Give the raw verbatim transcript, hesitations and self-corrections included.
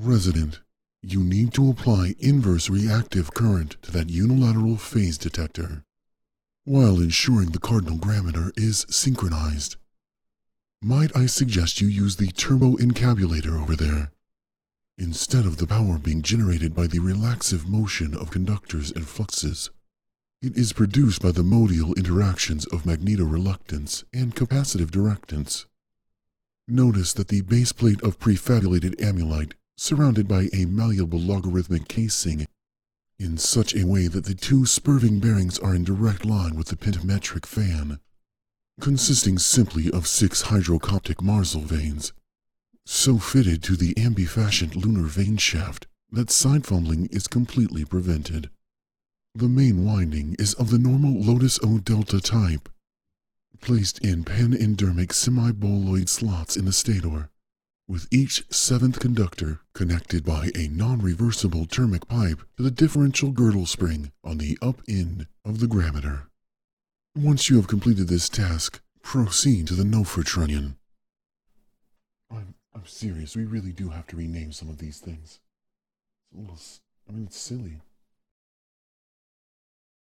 Resident, you need to apply inverse reactive current to that unilateral phase detector, while ensuring the cardinal grammeter is synchronized. Might I suggest you use the turbo encabulator over there, instead of the power being generated by the relaxive motion of conductors and fluxes. It is produced by the modial interactions of magnetoreluctance and capacitive directance. Notice that the base plate of prefabulated amulite surrounded by a malleable logarithmic casing in such a way that the two spurving bearings are in direct line with the pentametric fan, consisting simply of six hydrocoptic Marsal veins, so fitted to the ambifascient lunar vein shaft that side fumbling is completely prevented. The main winding is of the normal Lotus O delta type, placed in panendermic semi-boloid slots in the stator, with each seventh conductor connected by a non-reversible thermic pipe to the differential girdle spring on the up end of the grammeter. Once you have completed this task, proceed to the Nofretrunnion. I'm, I'm serious, we really do have to rename some of these things. It's a little, I mean, it's silly.